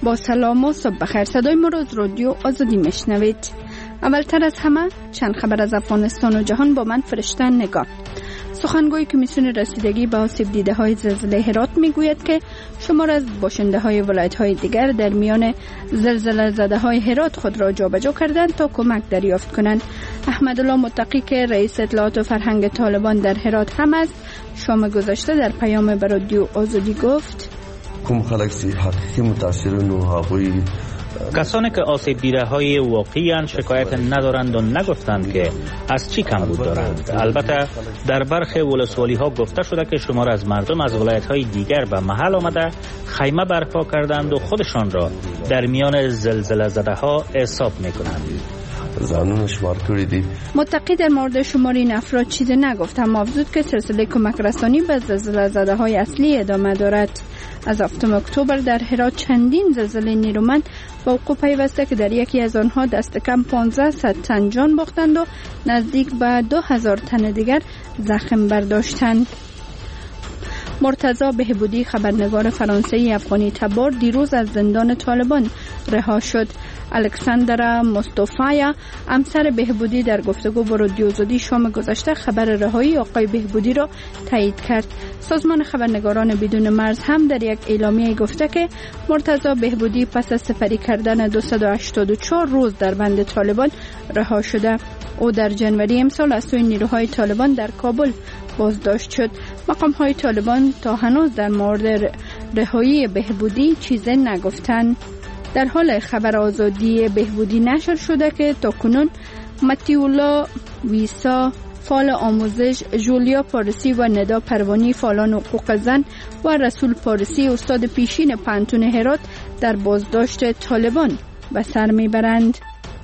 با سلام و صبح بخیر. صدای ما از رادیو آزادی میشنوید. اولتر از همه چند خبر از افغانستان و جهان با من فرشته نگار. سخنگوی کمیسیون رسیدگی به آسیب دیده های زلزله هرات میگوید که شمار از باشنده های ولایت های دیگر در میان زلزله زده های هرات خود را جابجا کردند تا کمک دریافت کنند. احمدالله متقی که رئیس اطلاعات و فرهنگ طالبان در هرات هم است، شام گذشته در پیام به رادیو آزادی گفت: کوم خلک سی حقیقی متاثرین و هغوی کسانی که آسیب دیده های واقعی شکایت ندارند و نگفتند که از چی کمبود دارند. البته در برخی ولسوالی ها گفته شده که شمار از مردم از ولایت های دیگر به محل آمده خیمه برپا کردند و خودشان را در میان زلزله زده ها حساب میکنند. زانون شمار کردی. متقی در مورد شمار این افراد چیزی نگفت، اما افزود که سلسله کمک رسانی به زلزله زده های اصلی ادامه دارد. از 7 اکتبر در هرات چندین زلزله نیرومند با وقوع پیوسته که در یکی از آنها دست کم 1500 تن جان باختند و نزدیک به 2000 تن دیگر زخم برداشتند. مرتضی بهبودی، خبرنگار فرانسوی افغانی تبار، دیروز از زندان طالبان رها شد. الکساندرا مصطفی، همسر بهبودی، در گفتگو با رادیو آزادی شام گذشته خبر رهایی آقای بهبودی را تایید کرد. سازمان خبرنگاران بدون مرز هم در یک اعلامیه گفته که مرتضی بهبودی پس از سپری کردن 284 روز در بند طالبان رها شده. او در جنوری امسال از سوی نیروهای طالبان در کابل بازداشت شد. مقام‌های طالبان تا هنوز در مورد رهایی بهبودی چیزی نگفتند. در حال خبر آزادی بهبودی نشر شده که تاکنون متیولا ویسا، فعال آموزش، جولیا پارسی و ندا پروانی، فعالان حقوق زن و رسول پارسی، استاد پیشین پانتون هرات، در بازداشت طالبان به سر میبرند.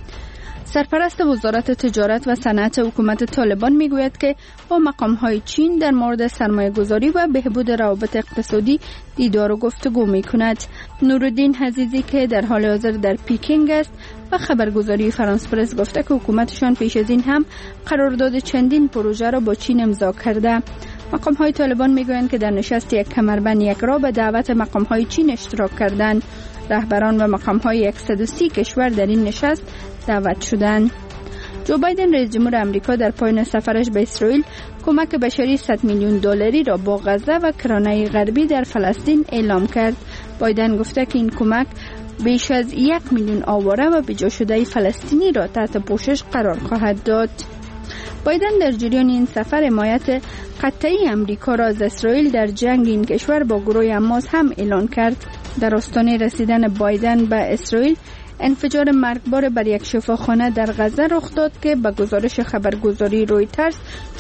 سرپرست وزارت تجارت و صنعت حکومت طالبان میگوید که با مقام‌های چین در مورد سرمایه‌گذاری و بهبود روابط اقتصادی دیدار و گفتگو می‌کند. نورالدین عزیزی که در حال حاضر در پیکینگ است و خبرگزاری فرانس پرس گفته که حکومتشان پیش از این هم قرارداد چندین پروژه را با چین امضا کرده. مقام‌های طالبان میگویند که در نشست یک کمربند یک راه به دعوت مقام‌های چین اشتراک کردند. رهبران و مقام‌های 130 کشور در این نشست دعوت شدند. جو بایدن رئیس جمهور آمریکا در پایان سفرش به اسرائیل کمک بشری 100 میلیون دلاری را با غزه و کرانه غربی در فلسطین اعلام کرد. بایدن گفته که این کمک بیش از 1 میلیون آواره و بجا شده فلسطینی را تحت پوشش قرار خواهد داد. بایدن در جریان این سفر حمایت قطعی آمریکا را از اسرائیل در جنگ این کشور با گروه حماس هم اعلان کرد. در آستانه رسیدن بایدن به اسرائیل، انفجار مرگبار بر یک شفاخانه در غزه رخ داد که به گزارش خبرگزاری رویترز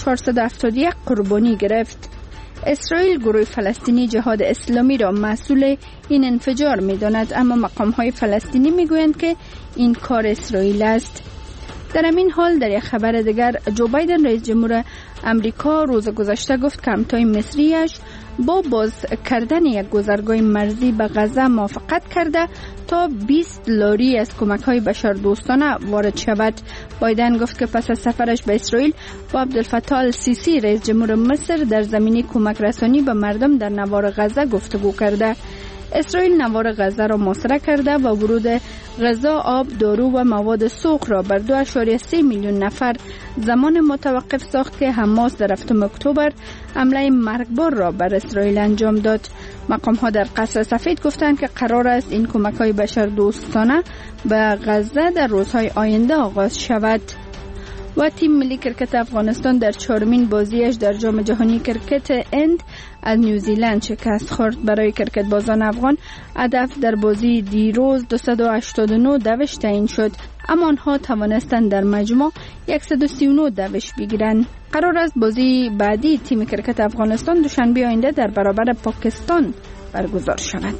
471 قربانی گرفت. اسرائیل گروه فلسطینی جهاد اسلامی را مسئول این انفجار می‌داند، اما مقام‌های فلسطینی می‌گویند که این کار اسرائیل است. در همین حال در یک خبر دیگر، جو بایدن رئیس جمهور آمریکا روز گذشته گفت که همتای مصریش با باز کردن یک گذرگاه مرزی به غزه موافقت کرده تا 20 لاری از کمک‌های بشردوستانه وارد شود. بایدن گفت که پس از سفرش به اسرائیل با عبدالفتاح السیسی رئیس جمهور مصر در زمینه کمک رسانی به مردم در نوار غزه گفتگو کرده. اسرائیل نوار غزه را محاصره کرده و ورود غذا، آب، دارو و مواد سوخت را بر 2.3 میلیون نفر زمان متوقف ساخت که حماس در 7 اکتبر حمله مرگبار را بر اسرائیل انجام داد. مقام‌ها در قصر سفید گفتند که قرار است این کمک‌های بشردوستانه به غزه در روزهای آینده آغاز شود. و تیم ملی کرکت افغانستان در 4مین بازیش در جام جهانی کرکت اند از نیوزیلند شکست خورد. برای کرکت بازان افغان هدف در بازی دیروز 289 دوش تعیین شد، اما آنها توانستند در مجموع 139 دوش بگیرند. قرار است بازی بعدی تیم کرکت افغانستان دوشنبه آینده در برابر پاکستان برگزار شود.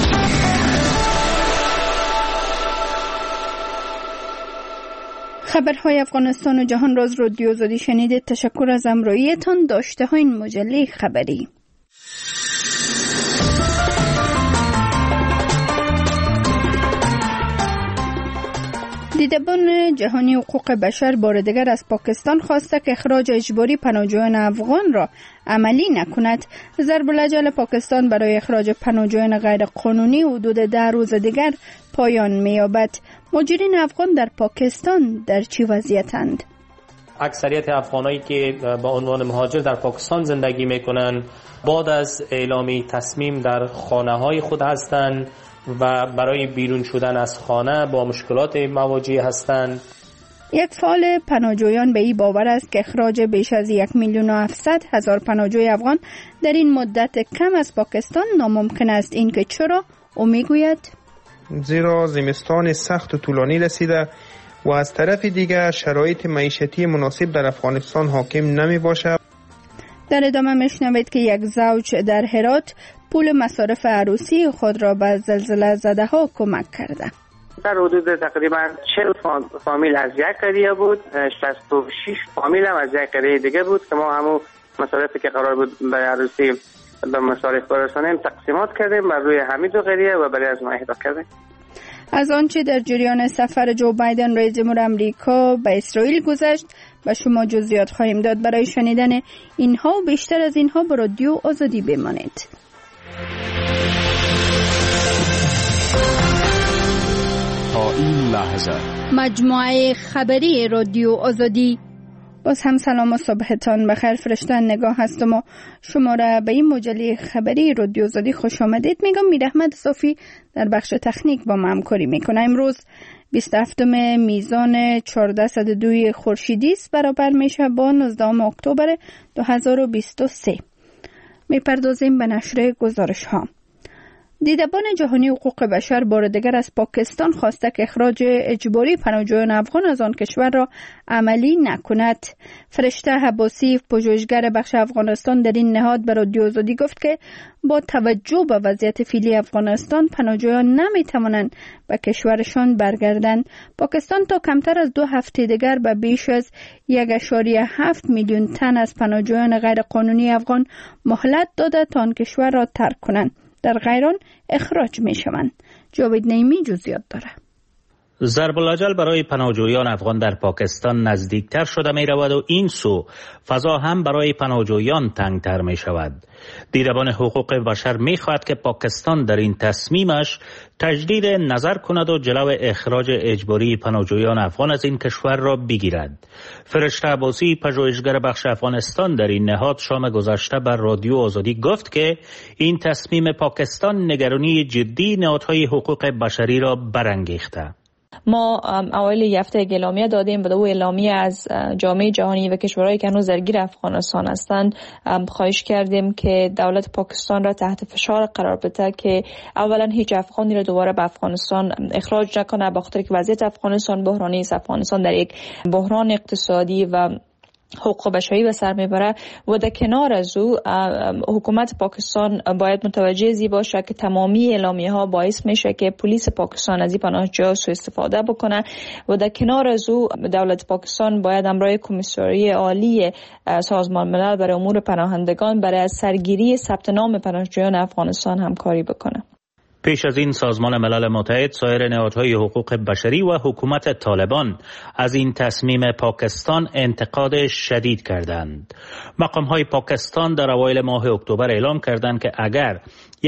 خبرهای افغانستان و جهان را از رادیو آزادی شنیدید. تشکر از همراهیتان. داشته های این مجله خبری. دیدبان جهانی حقوق بشر بار دیگر از پاکستان خواسته که اخراج اجباری پناهجویان افغان را عملی نکند، ضرب الاجل پاکستان برای اخراج پناهجویان غیر قانونی حدود 10 روز دیگر پایان می‌یابد. مهاجرین افغان در پاکستان در چه وضعیتند؟ اکثریت افغانایی که با عنوان مهاجر در پاکستان زندگی میکنن بعد از اعلامی تصمیم در خانه‌های خود هستند و برای بیرون شدن از خانه با مشکلات مواجه هستند. یک فعال پناهجویان به این باور است که اخراج بیش از 1,700,000 پناهجوی افغان در این مدت کم از پاکستان ناممکن است. این که چرا؟ او میگوید زیرا زمستان سخت و طولانی رسیده و از طرف دیگر شرایط معیشتی مناسب در افغانستان حاکم نمی باشد. در ادامه میشنوید که یک زوج در هرات پول مصارف عروسی خود را به زلزله زده ها کمک کرده. در حدود تقریبا 40 فامیل از یک قریه بود، 66 فامیل هم از یک قریه دیگه بود که ما همون مصارفی که قرار بود برای عروسی به مصارف برسانیم تقسیمات کردیم بر روی همین دو قریه و برای از ما اهدا کردیم. از آنچه در جریان سفر جو بایدن رئیس جمهور آمریکا به اسرائیل گذشت به شما جزئیات خواهیم داد. برای شنیدن اینها و بیشتر از اینها به رادیو آزادی بمانید. تا این لحظه مجموعه خبری رادیو آزادی. باز هم سلام و صبحتان بخیر. فرشته نگاه هستم و شما را به این مجله خبری رادیو آزادی خوش آمدید میگم. میر احمد صافی در بخش تکنیک با ما همکاری میکنه. امروز 27 میزان 1402 خورشیدی است، برابر میشه با 19 اکتبر 2023. میپردازیم به نشر گزارش ها. دیدبان جهانی حقوق بشر بار دیگر از پاکستان خواسته که اخراج اجباری پناهجویان افغان از آن کشور را عملی نکند. فرشته عباسی، پژوهشگر بخش افغانستان، در این نهاد به رادیو آزادی گفت که با توجه به وضعیت فعلی افغانستان پناهجویان نمیتوانند به کشورشان برگردند. پاکستان تا کمتر از 2 هفته دیگر به بیش از 1.7 میلیون تن از پناهجویان غیر قانونی افغان مهلت داده تا آن کشور را ترک کنند، در غیر آن اخراج می شوند. جاوید نعیمی جزئیات داره. ضرب الاجل برای پناهجویان افغان در پاکستان نزدیکتر شده می رود و این سو فضا هم برای پناهجویان تنگتر می شود. دیدبان حقوق بشر می خواهد که پاکستان در این تصمیمش تجدید نظر کند و جلو اخراج اجباری پناهجویان افغان از این کشور را بگیرد. فرشته عباسی، پژوهشگر بخش افغانستان، در این نهاد شام گذشته بر رادیو آزادی گفت که این تصمیم پاکستان نگرانی جدی نهادهای حقوق بشری را برانگیخته. ما اوایل یک هفته اعلامیه دادیم به اعلامیه از جامعه جهانی و کشورهایی که هنوز درگیر افغانستان هستند. خواهش کردیم که دولت پاکستان را تحت فشار قرار بده که اولا هیچ افغانی را دوباره به افغانستان اخراج نکنه، به خاطر که وضعیت افغانستان بحرانی است. افغانستان در یک بحران اقتصادی و حقوق بشری به سر میبره و در کنار از او حکومت پاکستان باید متوجه زی باشه که تمامی اعلامیه ها باعث میشه که پلیس پاکستان از این پناهجویان سوء استفاده بکنه و در کنار از او دولت پاکستان باید همراه کمیسیون عالی سازمان ملل برای امور پناهندگان برای سرگیری ثبت نام پناهجویان افغانستان همکاری بکنه. پیش از این سازمان ملل متحد، سایر نهادهای حقوق بشری و حکومت طالبان از این تصمیم پاکستان انتقاد شدید کردند. مقامهای پاکستان در اوایل ماه اکتبر اعلام کردند که اگر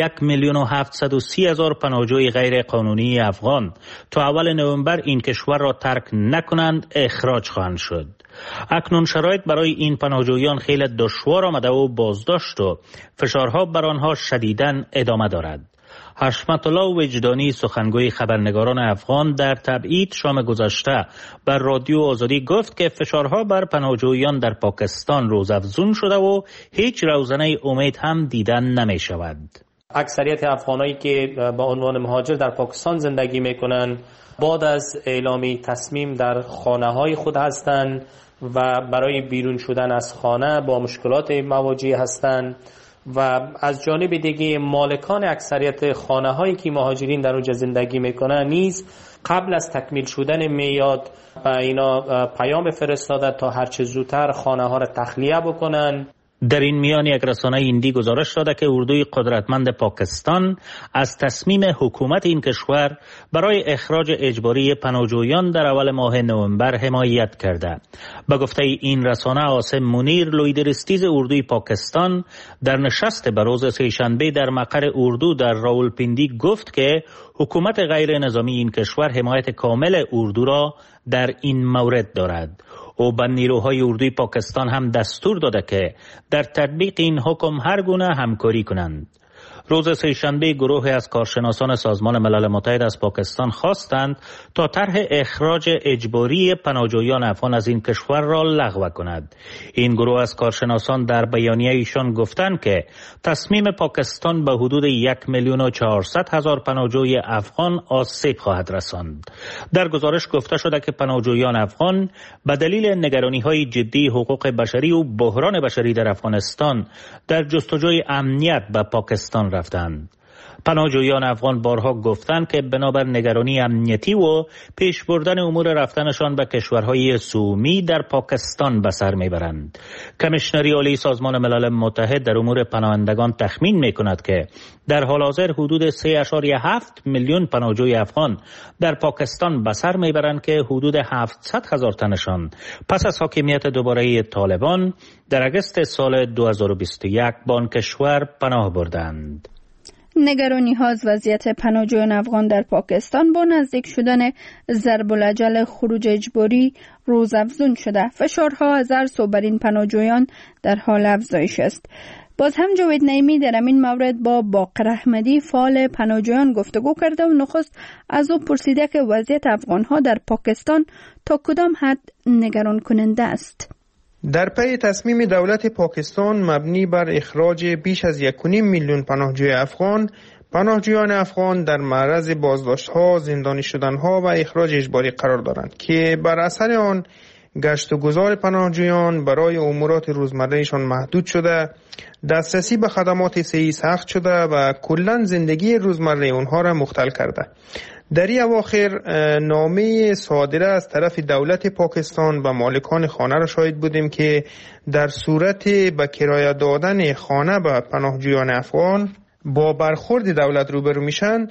1,730,000 پناهجوی غیر قانونی افغان تا اول نوامبر این کشور را ترک نکنند اخراج خواهند شد. اکنون شرایط برای این پناهجویان خیلی دشوار آمده و بازداشت و فشارها بر آنها شدیداً ادامه دارد. حشمت الله وجدانی، سخنگوی خبرنگاران افغان، در تبعید شام گذشته بر رادیو آزادی گفت که فشارها بر پناهجویان در پاکستان روزافزون شده و هیچ روزنه امید هم دیدن نمی شود. اکثریت افغانایی که با عنوان مهاجر در پاکستان زندگی میکنن بعد از اعلامی تصمیم در خانه‌های خود هستند و برای بیرون شدن از خانه با مشکلات مواجه هستند و از جانب دیگه مالکان اکثریت خانه هایی که مهاجرین در اونجا زندگی میکنن نیز قبل از تکمیل شدن میاد اینا پیام فرستاده تا هرچه زودتر خانه ها را تخلیه بکنن. در این میان یک رسانه هندی گزارش داده که اردوی قدرتمند پاکستان از تصمیم حکومت این کشور برای اخراج اجباری پناهجویان در اول ماه نوامبر حمایت کرده. به گفته این رسانه، عاصم منیر، لویدرستیز اردوی پاکستان، در نشست به روز سه‌شنبه در مقر اردو در راولپیندی گفت که حکومت غیر نظامی این کشور حمایت کامل اردو را در این مورد دارد. او به نیروهای اردوی پاکستان هم دستور داده که در تطبیق این حکم هر گونه همکاری کنند. روز سه‌شنبه گروهی از کارشناسان سازمان ملل متحد از پاکستان خواستند تا طرح اخراج اجباری پناهجویان افغان از این کشور را لغو کند. این گروه از کارشناسان در بیانیه ایشان گفتند که تصمیم پاکستان به حدود 1,400,000 پناهجوی افغان آسیب خواهد رساند. در گزارش گفته شده که پناهجویان افغان به دلیل نگرانی‌های جدی حقوق بشری و بحران بشری در افغانستان در جستجوی امنیت به پاکستان رفتند. پناهجویان افغان بارها گفتند که بنابر نگرانی امنیتی و پیش بردن امور رفتنشان به کشورهای سومی در پاکستان به سر میبرند. کمیشنری عالی سازمان ملل متحد در امور پناهندگان تخمین میکند که در حال حاضر حدود 3.7 میلیون پناهجوی افغان در پاکستان به سر میبرند که حدود 700,000 تنشان پس از حاکمیت دوباره طالبان در اگست سال 2021 به آن کشور پناه بردند. نگرانی ها از وضعیت پناهجویان افغان در پاکستان با نزدیک شدن ضرب الاجل خروج اجباری روزافزون شده. فشارها از هر سو بر این پناهجویان در حال افزایش است. باز هم جاوید نعیمی در این مورد با باقر احمدی فعال پناهجویان گفتگو کرده و نخست از او پرسیده که وضعیت افغان ها در پاکستان تا کدام حد نگران کننده است. در پی تصمیم دولت پاکستان مبنی بر اخراج بیش از 1.5 میلیون پناهجوی افغان، پناهجویان افغان در معرض بازداشت‌ها، زندانی شدن‌ها و اخراج اجباری قرار دارند که بر اثر آن گشت و گذار پناهجویان برای امورات روزمره‌شان محدود شده، دسترسی به خدمات صحی سخت شده و کلاً زندگی روزمره آنها را مختل کرده. در این اواخر نامه صادره از طرف دولت پاکستان به مالکان خانه را شاهد بودیم که در صورت به کرایه دادن خانه به پناهجویان افغان با برخورد دولت روبرو میشن.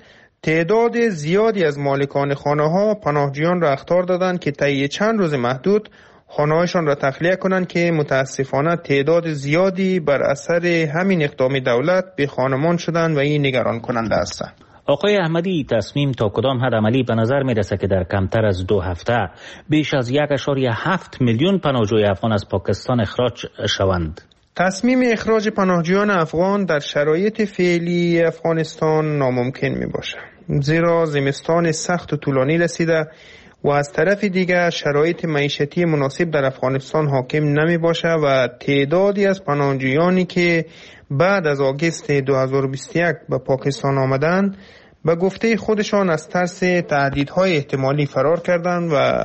تعداد زیادی از مالکان خانه ها پناهجویان را اخطار دادند که طی چند روز محدود خانه‌هایشان را تخلیه کنند که متاسفانه تعداد زیادی بر اثر همین اقدام دولت به خانمان شدند و این نگران کننده است. آقای احمدی، تصمیم تا کدام حد عملی به نظر می رسه که در کمتر از 2 هفته بیش از 1.7 میلیون پناهجوی افغان از پاکستان اخراج شوند؟ تصمیم اخراج پناهجویان افغان در شرایط فعلی افغانستان ناممکن می باشه، زیرا زمستان سخت و طولانی رسیده و از طرف دیگر شرایط معیشتی مناسب در افغانستان حاکم نمی باشه و تعدادی از پناهجویانی که بعد از آگوست 2021 به پاکستان آمدند به گفته خودشان از ترس تهدیدهای احتمالی فرار کردند و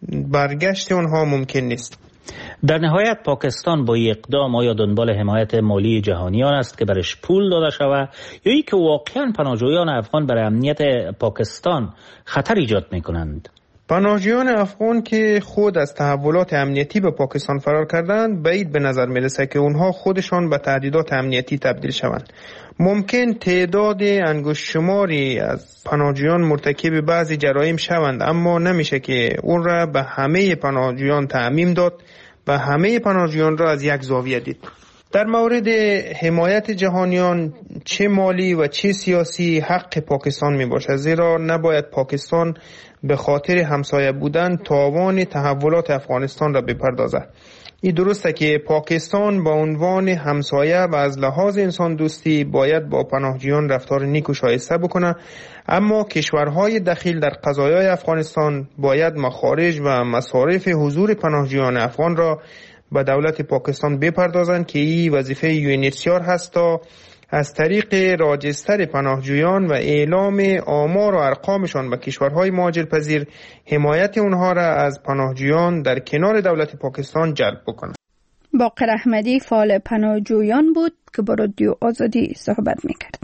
برگشت آنها ممکن نیست. در نهایت پاکستان با اقدام آیا دنبال حمایت مالی جهانیان است که برش پول داده شود یا ای که واقعا پناهجویان افغان برای امنیت پاکستان خطر ایجاد می کنند؟ پناهجویان افغان که خود از تحولات امنیتی به پاکستان فرار کردند بعید به نظر میرسه که اونها خودشان به تهدیدات امنیتی تبدیل شوند. ممکن تعداد انگشت شماری از پناهجویان مرتکب بعضی جرایم شوند، اما نمیشه که اون را به همه پناهجویان تعمیم داد و همه پناهجویان را از یک زاویه دید. در مورد حمایت جهانیان چه مالی و چه سیاسی حق پاکستان می باشد، زیرا نباید پاکستان به خاطر همسایه بودن تاوان تحولات افغانستان را بپردازد. این درسته که پاکستان با عنوان همسایه و از لحاظ انسان دوستی باید با پناهجویان رفتار نیک و شایسته بکنه، اما کشورهای دخیل در قضایای افغانستان باید مخارج و مصارف حضور پناهجویان افغان را به دولت پاکستان بپردازند که این وظیفه UNHCR هست تا از طریق راجستر پناهجویان و اعلام آمار و ارقامشان به کشورهای مهاجرپذیر حمایت اونها را از پناهجویان در کنار دولت پاکستان جلب بکنند. باقر احمدی فعال پناهجویان بود که با رادیو آزادی صحبت میکرد.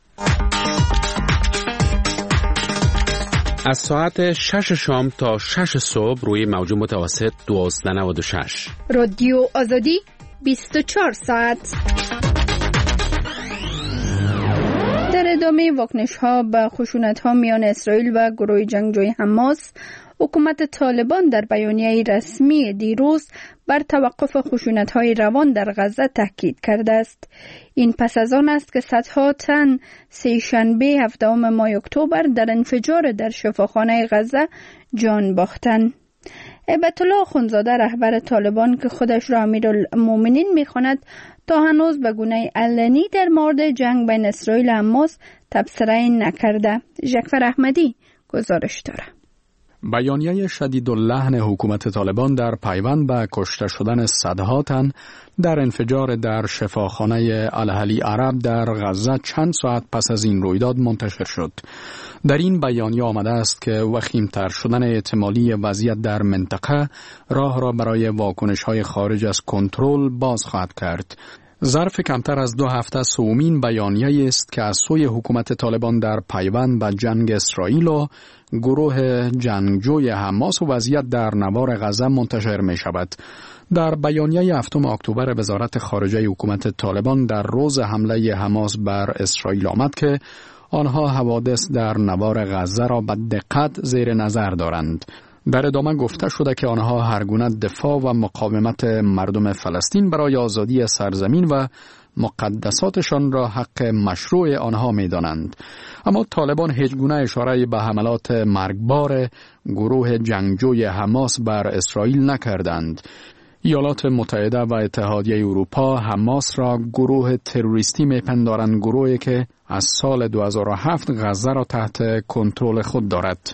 از ساعت 6 شام تا 6 صبح روی موج متوسط 1296 رادیو آزادی 24 ساعت. در ادامه واکنش‌ها به خشونت‌ها میان اسرائیل و گروه جنگجوی حماس، حکومت طالبان در بیانیه رسمی دیروز بر توقف خشونت‌های روان در غزه تاکید کرده است. این پس از آن است که صدها تن سه‌شنبه 17 ماه اکتبر در انفجار در شفاخانه غزه جان باختند. هیبت الله اخندزاده رهبر طالبان که خودش را امیرالمومنین می‌خواند، تا هنوز به گونه علنی در مورد جنگ بین اسرائیل و حماس تبصره نکرده. جعفر احمدی گزارش دارد. بیانیه شدیداللحن حکومت طالبان در پیوند به کشته شدن صدها تن در انفجار در شفاخانه الهلی عرب در غزه چند ساعت پس از این رویداد منتشر شد. در این بیانیه آمده است که وخیم‌تر شدن احتمالی وضعیت در منطقه راه را برای واکنش‌های خارج از کنترل باز خواهد کرد. ظرف کمتر از 2 هفته سومین بیانیه است که از سوی حکومت طالبان در پیوند به جنگ اسرائیل و گروه جنگجوی حماس و وضعیت در نوار غزه منتشر می شود. در بیانیه 7 اکتبر وزارت خارجه حکومت طالبان در روز حمله حماس بر اسرائیل آمد که آنها حوادث در نوار غزه را به دقت زیر نظر دارند. در ادامه گفته شده که آنها هرگونه دفاع و مقاومت مردم فلسطین برای آزادی سرزمین و مقدساتشان را حق مشروع آنها می دانند. اما طالبان هیچ گونه اشاره به حملات مرگبار گروه جنگجوی حماس بر اسرائیل نکردند. ایالات متحده و اتحادیه اروپا حماس را گروه تروریستی میپندارند، گروهی که از سال 2007 غزه را تحت کنترل خود دارد.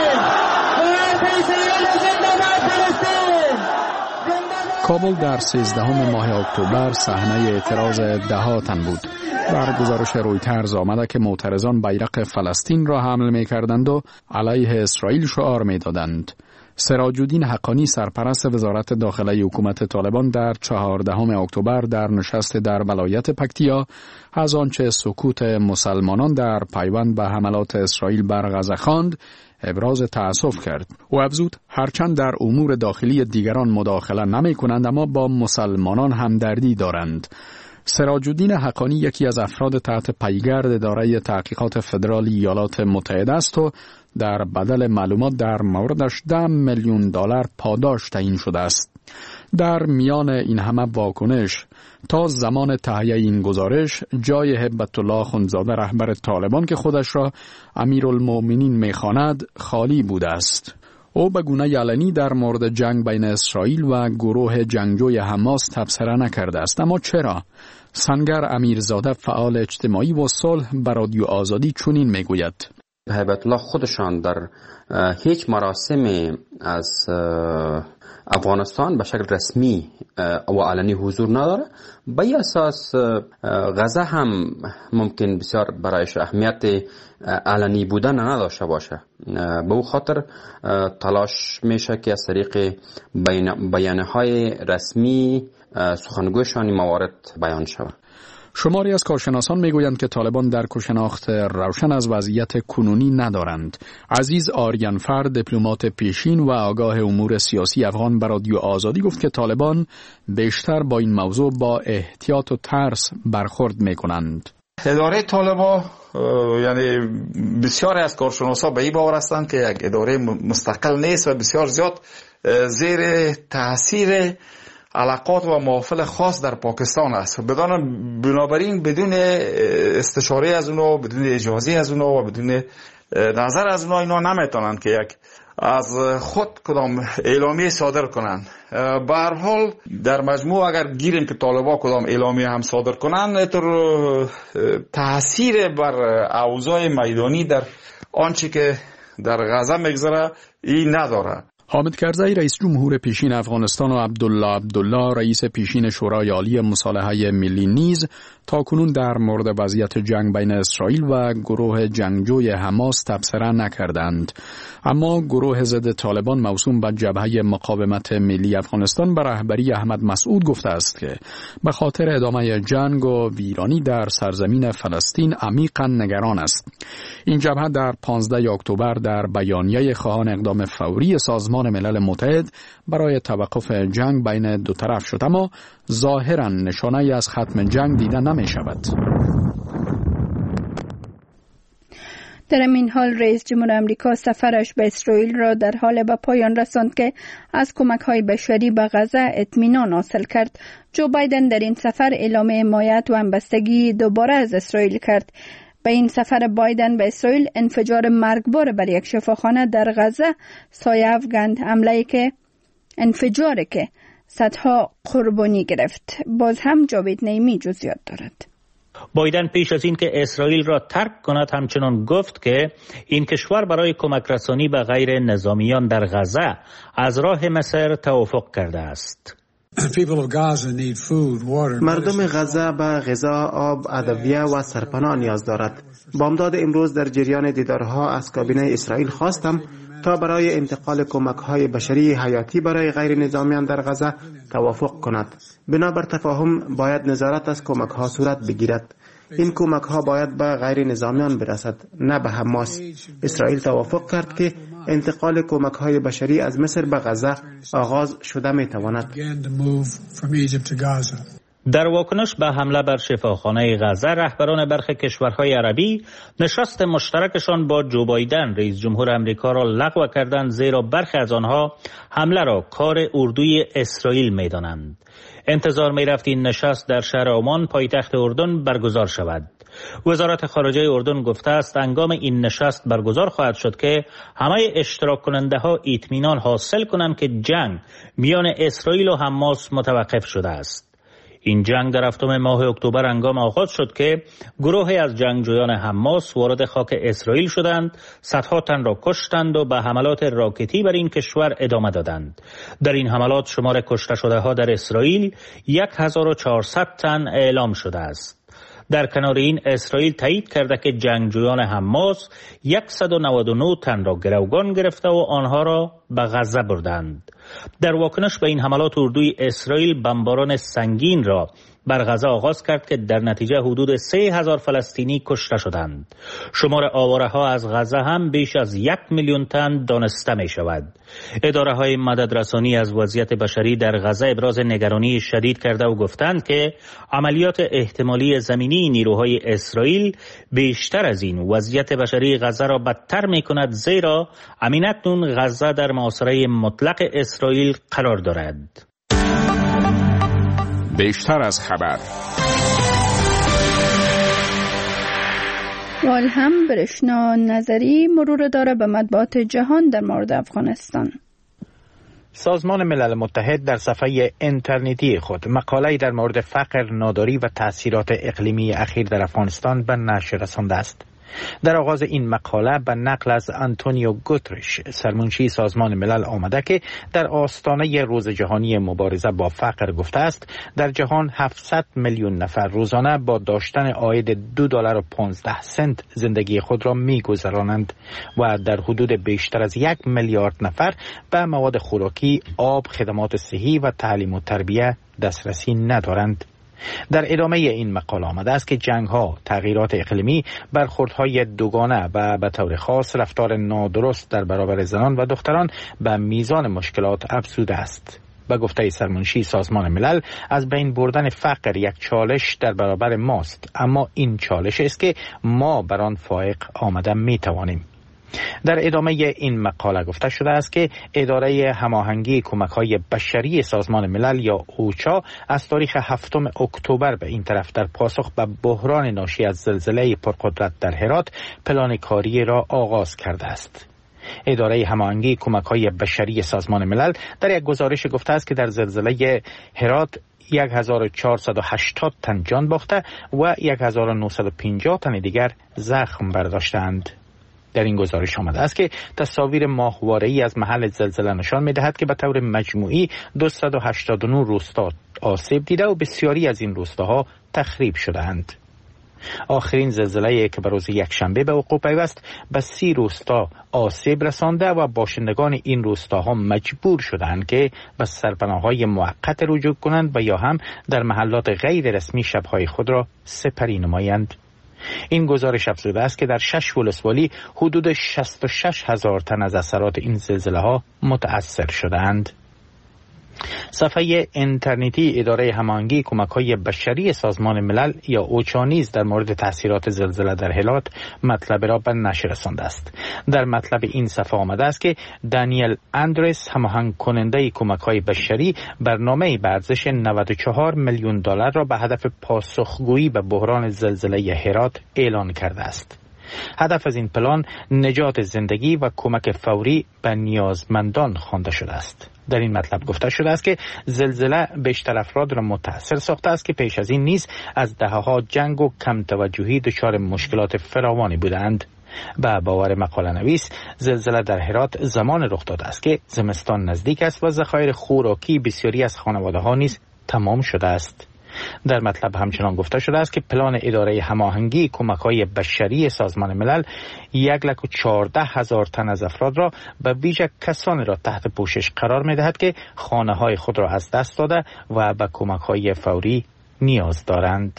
کابل در 13 ماه اکتبر صحنه اعتراض ده‌ها تن بود. در گزارش رویترز آمده که معترضان بیرق فلسطین را حمل می‌کردند و علیه اسرائیل شعار می‌دادند. سراج الدین حقانی سرپرست وزارت داخلی حکومت طالبان در 14 اکتبر در نشست در ولایت پکتیا از آنچه سکوت مسلمانان در پیوند به حملات اسرائیل بر غزه خواند ابراز تأسف کرد. او افزود هرچند در امور داخلی دیگران مداخله نمی کنند اما با مسلمانان همدردی دارند. سراج الدین حقانی یکی از افراد تحت پیگرد اداره تحقیقات فدرال ایالات متحده است و در بدل معلومات در موردش $10 میلیون پاداش تعیین شده است. در میان این همه واکنش تا زمان تهیه این گزارش جای هیبت الله اخندزاده رهبر طالبان که خودش را امیرالمومنین می‌خواند خالی بوده است. او به گونه علنی در مورد جنگ بین اسرائیل و گروه جنگجوی حماس تبصره نکرده است. اما چرا؟ سنگر امیرزاده فعال اجتماعی و صلح به رادیو آزادی چنین میگوید: هیبت الله خودشان در هیچ مراسم از افغانستان به شکل رسمی و علنی حضور نداره. به این اساس غزه هم ممکن بسیار برایش اهمیت علنی بودن نداشته باشه. به او خاطر تلاش میشه که از طریق بیانیه‌های رسمی سخنگویشان این موارد بیان شود. شماری از کارشناسان میگویند که طالبان درک و شناخت روشن از وضعیت کنونی ندارند. عزیز آریانفر، دیپلمات پیشین و آگاه امور سیاسی افغان، به رادیو آزادی گفت که طالبان بیشتر با این موضوع با احتیاط و ترس برخورد میکنند. اداره طالبان یعنی بسیاری از کارشناسا به این باور هستند که یک اداره مستقل نیست و بسیار زیاد زیر تاثیر علاقات و محافل خاص در پاکستان است. بنابراین بدون استشاره از اونها، بدون اجازه از اونها و بدون نظر از اونها اینا نمیتونن که یک از خود کدام اعلامیه صادر کنن. به هر حال در مجموع اگر گیریم که طالبان کدام اعلامیه هم صادر کنن، اینطور تاثیر بر اوضاع میدانی در آنچه که در غزه میگذره این نداره. حامد کرزی رئیس جمهور پیشین افغانستان و عبدالله رئیس پیشین شورای عالی مصالحه ملی نیز تاکنون در مورد وضعیت جنگ بین اسرائیل و گروه جنگجوی حماس تبصره نکردند. اما گروه ضد طالبان موسوم به جبهه مقاومت ملی افغانستان به رهبری احمد مسعود گفته است که به خاطر ادامه جنگ و ویرانی در سرزمین فلسطین عمیقاً نگران است. این جبهه در 15 اکتبر در بیانیه خواهان اقدام فوری سازمان سازمان ملل متحد برای توقف جنگ بین دو طرف شد، اما ظاهراً نشانه‌ای از ختم جنگ دیده نمی شود. در این حال رئیس جمهور آمریکا سفرش به اسرائیل را در حال به پایان رساند که از کمک‌های بشری به غزه اطمینان حاصل کرد. جو بایدن در این سفر اعلام حمایت و همبستگی دوباره از اسرائیل کرد. به این سفر بایدن به اسرائیل انفجار مرگبار بر یک شفاخانه در غزه سایه افکند، انفجاری که صدها قربانی گرفت. باز هم جاوید نعیمی جزئیات دارد. بایدن پیش از این که اسرائیل را ترک کند همچنان گفت که این کشور برای کمک رسانی به غیر نظامیان در غزه از راه مصر توافق کرده است. مردم غزه به غذا، آب، ادویه و سرپناه نیاز دارد. بامداد امروز در جریان دیدارها از کابینه اسرائیل خواستم تا برای انتقال کمک‌های بشری حیاتی برای غیر نظامیان در غزه توافق کند. بنابر تفاهم باید نظارت از کمک‌ها صورت بگیرد. این کمک‌ها باید به غیر نظامیان برسد، نه به حماس. اسرائیل توافق کرد که انتقال کمک‌های بشری از مصر به غزه آغاز شده می‌تواند. در واکنش به حمله بر شفاخانه غزه، رهبران برخی کشورهای عربی نشست مشترکشان با جو بایدن رئیس جمهور آمریکا را لغو کردند، زیرا برخی از آنها حمله را کار اردوی اسرائیل می‌دانند. انتظار می‌رفت این نشست در شهر عمان پایتخت اردن برگزار شود. وزارت خارجه اردن گفته است هنگام این نشست برگزار خواهد شد که همه اشتراک کننده ها اطمینان حاصل کنند که جنگ میان اسرائیل و حماس متوقف شده است. این جنگ در هفتم ماه اکتبر هنگام آغاز شد که گروهی از جنگجویان حماس وارد خاک اسرائیل شدند، صدها تن را کشتند و به حملات راکتی بر این کشور ادامه دادند. در این حملات شمار کشته شده ها در اسرائیل 1400 تن اعلام شده است. در کنار این اسرائیل تایید کرده که جنگجویان حماس 199 تن را گروگان گرفته و آنها را به غزه بردند. در واکنش به این حملات اردوی اسرائیل بمباران سنگین را بر غزه آغاز کرد که در نتیجه حدود 3000 فلسطینی کشته شدند. شمار آواره ها از غزه هم بیش از 1 میلیون تن دانسته می شود. اداره های مددرسانی از وضعیت بشری در غزه ابراز نگرانی شدید کرده و گفتند که عملیات احتمالی زمینی نیروهای اسرائیل بیشتر از این وضعیت بشری غزه را بدتر می کند، زیرا اکنون غزه در محاصره مطلق اسرائیل قرار دارد. بیشتر از خبر. والهم برشنا نظری مرور داره به مطبوعات جهان در مورد افغانستان. سازمان ملل متحد در صفحه اینترنتی خود مقاله‌ای در مورد فقر، ناداری و تأثیرات اقلیمی اخیر در افغانستان به نشر رسانده است. در آغاز این مقاله به نقل از آنتونیو گوترش سرمنشی سازمان ملل آمده که در آستانه روز جهانی مبارزه با فقر گفته است در جهان 700 میلیون نفر روزانه با داشتن عاید $2.15 زندگی خود را می‌گذرانند و در حدود بیشتر از 1 میلیارد نفر به مواد خوراکی، آب، خدمات صحی و تعلیم و تربیت دسترسی ندارند. در ادامه این مقاله آمده است که جنگ‌ها، تغییرات اقلیمی، برخوردهای دوگانه و به طور خاص رفتار نادرست در برابر زنان و دختران به میزان مشکلات افزوده است. به گفته سرمنشی سازمان ملل، از بین بردن فقر یک چالش در برابر ماست، اما این چالش است که ما بر آن فائق آمده می‌توانیم. در ادامه این مقاله گفته شده است که اداره هماهنگی کمک‌های بشری سازمان ملل یا اوچا از تاریخ 7 اکتبر به این طرف در پاسخ به بحران ناشی از زلزله پرقدرت در هرات پلان کاری را آغاز کرده است. اداره هماهنگی کمک‌های بشری سازمان ملل در یک گزارش گفته است که در زلزله هرات 1480 تن جان باخته و 1950 تن دیگر زخم برداشتند. در این گزارش آمده است که تصاویر ماهواره‌ای از محل زلزله نشان می‌دهد که به طور مجموعی 289 روستا آسیب دیده و بسیاری از این روستاها تخریب شده‌اند. آخرین زلزله که به روز یکشنبه به وقوع پیوست به 30 روستا آسیب رسانده و باشندگان این روستاها مجبور شدند که به سرپناه‌های موقت رجوع کنند و یا هم در محلات غیر رسمی شب‌های خود را سپری نمایند. این گزارش افزوده است که در 6 ولسوالی حدود 66,000 تن از اثرات این زلزله ها متأثر شدند. صفحه اینترنتی اداره هماهنگی کمک‌های بشری سازمان ملل یا اوچا نیز در مورد تاثیرات زلزله در هلات مطلب را به نشر رسانده است. در مطلب این صفحه آمده است که دانیل اندرس، هماهنگ کننده کمک‌های بشری، برنامه به ارزش 94 میلیون دلار را به هدف پاسخگویی به بحران زلزله هرات اعلان کرده است. هدف از این پلان نجات زندگی و کمک فوری به نیازمندان خوانده شده است. در این مطلب گفته شده است که زلزله بیشتر افراد را متأثر ساخته است که پیش از این نیز از دهه‌ها جنگ و کم توجهی دچار مشکلات فراوانی بودند. به باور مقاله نویس، زلزله در هرات زمان رخ داده است که زمستان نزدیک است و ذخایر خوراکی بسیاری از خانواده‌ها نیز تمام شده است. در مطلب همچنان گفته شده است که پلان اداره هماهنگی کمک‌های بشری سازمان ملل 114,000 تن از افراد را به ویژه کسانی را تحت پوشش قرار می‌دهد که خانه‌های خود را از دست داده و به کمک‌های فوری نیاز دارند.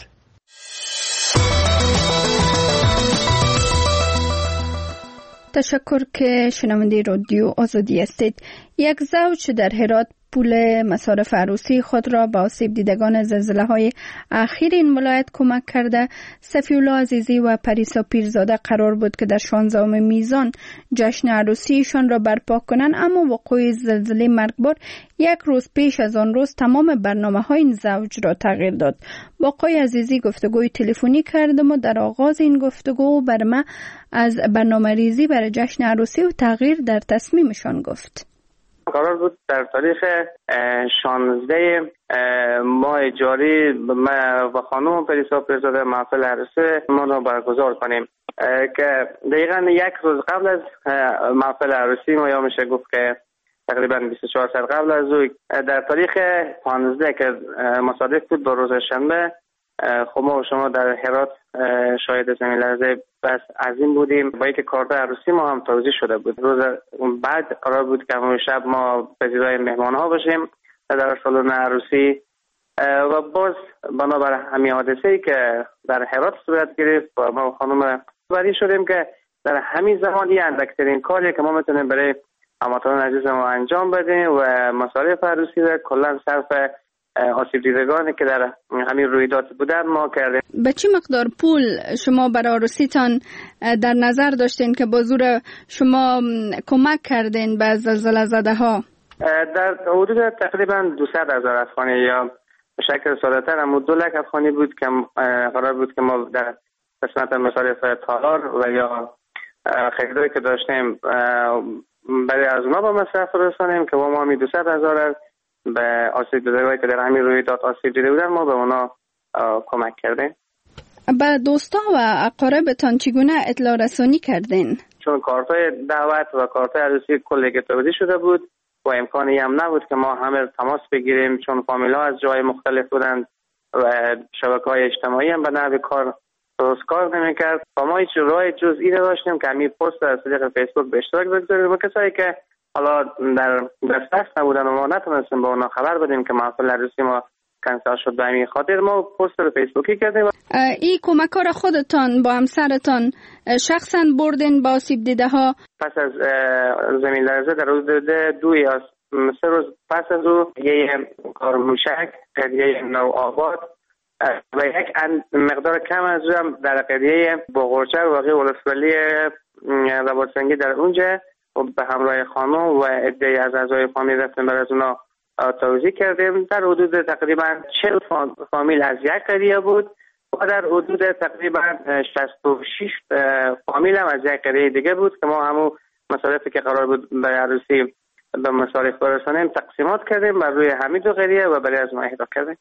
تشکر که شنونده رادیو آزادی هستید. یک زوج در هرات پول مصارف عروسی خود را با آسیب دیدگان زلزله‌های اخیر این ولایت کمک کرده. صفی‌الله عزیزی و پریسا پیرزاده قرار بود که در 16 میزان جشن عروسیشان را برپا کنند، اما وقوع زلزله مرگبار یک روز پیش از آن روز تمام برنامه‌های این زوج را تغییر داد. با آقای عزیزی گفتگوی تلفنی کردم و در آغاز این گفتگو بر من از برنامه‌ریزی برای جشن عروسی و تغییر در تصمیمشان گفت. قرار بود در تاریخ 16 ماه جاری و خانم پریسا پیرزاده محفل عروسی ما را برگزار کنیم که دقیقاً یک روز قبل از محفل عروسی ما، یا میشه گفت که تقریباً 24 ساعت قبل از او، در تاریخ 15 که مصادف بود با روز شنبه، خب ما و شما در هرات شاهد زمین لرزه بس عظیم بودیم. با اینکه کارت عروسی ما هم توزیع شده بود، روز بعد قرار بود که همون شب ما پذیرای مهمان ها باشیم در سالن عروسی و باز بنابر همین حادثه‌ای که در هرات صورت گرفت و ما و خانم بری شدیم که در همین زمان یه اندکترین کاری که ما میتونیم برای هموطنان عزیز ما انجام بدیم و مصارف عروسی و کلا صرف آسیب دیدگانی که در همین رویداد بودن ما کردیم. به چه مقدار پول شما برای عروسیتان در نظر داشتین که با زور شما کمک کردین به زلزله زده ها؟ در حدود تقریبا 200,000 افغانی یا به شکل ساده‌تر هم 2 لک افغانی بود که قرار بود که ما در قسمت مصارف تالار و یا خریدایی که داشتیم برای از اونا با مصرف رسانیم که ما همین 200,000 به آسیب دیدگانی که در همین رویداد آسیب دیده بودن ما به اونا کمک کردیم. به دوستا و اقاربتان چگونه اطلاع رسانی کردین؟ چون کارتای دعوت و کارتای عروسی کلی که توزیع شده بود و امکانی هم نبود که ما همه تماس بگیریم، چون فامیل‌ها از جای مختلف بودند و شبکه‌های اجتماعی هم به نحو کار درست کار نمی‌کرد. و ما هیچ راه جزئی نداشتیم که همین پست از طریق فیسبوک به اشتراک بگذاریم و کسایی که حالا در دسترس نبودن و ما نتونستیم به اونا خبر بدیم که محفل عروسی ما کنسل شد، به همین خاطر ما پست رو فیسبوکی کردیم. این کمک‌ها را خودتان با همسرتان شخصا بردین با آسیب دیده ها؟ پس از زمین لرزه در حدود 2 یا 3 روز پس از او یه کارموشک قریه نوآباد و یک مقدار کم از او هم در قریه بغرچه واقع ولسوالی رباطسنگی در اونجا و به همراه خانم و عده‌ای از اعضای فامیل رفتیم برای از اونا توزیع کردیم. در حدود تقریبا 40 فامیل از یک قریه بود و در حدود تقریبا 66 فامیل هم از یک قریه دیگه بود که ما همون مصارفی که قرار بود برای عروسی به مصارف برسانیم تقسیمات کردیم بر روی همین 2 قریه و برای از ما اهدا کردیم.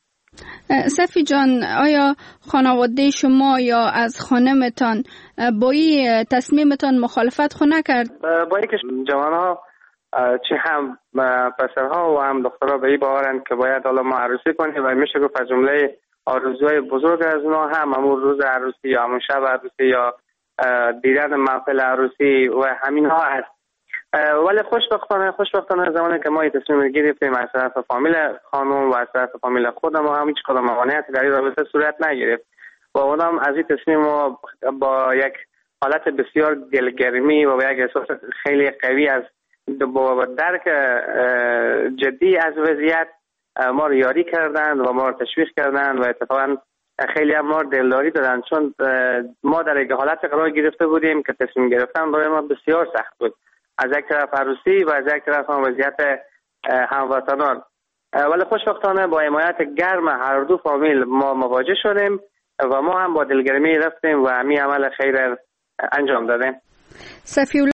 صفی جان، آیا خانواده شما یا از خانمتان با این تصمیمتان مخالفت خو نکرد؟ با اینکه جوانها چه هم پسرها و هم دخترها به این باورند که باید حالا ما عروسی کنیم و میشه گفت از جمله آرزوهای بزرگ از اونا همون روز عروسی یا همون شب عروسی یا دیدن محفل عروسی و همین ها هست. ولی خوشبختانه زمانی که ما این تصمیم گرفتیم از طرف فامیل خانم و از طرف فامیل خودم هم هیچ کدام مانعی در این رابطه صورت نگرفت و اونم از این تصمیم ما با یک حالت بسیار دلگرمی و با یک احساس خیلی قوی از با درک جدی از وضعیت ما رو یاری کردند و ما رو تشویق کردند و اتفاقا خیلی هم ما رو دلداری دادن، چون ما در یک حالت قرار گرفته بودیم که تصمیم گرفتن برای ما بسیار سخت بود، از یک طرف عروسی و از یک طرف هم وضعیت هموطنان. ولی خوشبختانه با حمایت گرم هر دو فامیل ما مواجه شدیم و ما هم با دلگرمی رفتیم و همین عمل خیر انجام دادیم.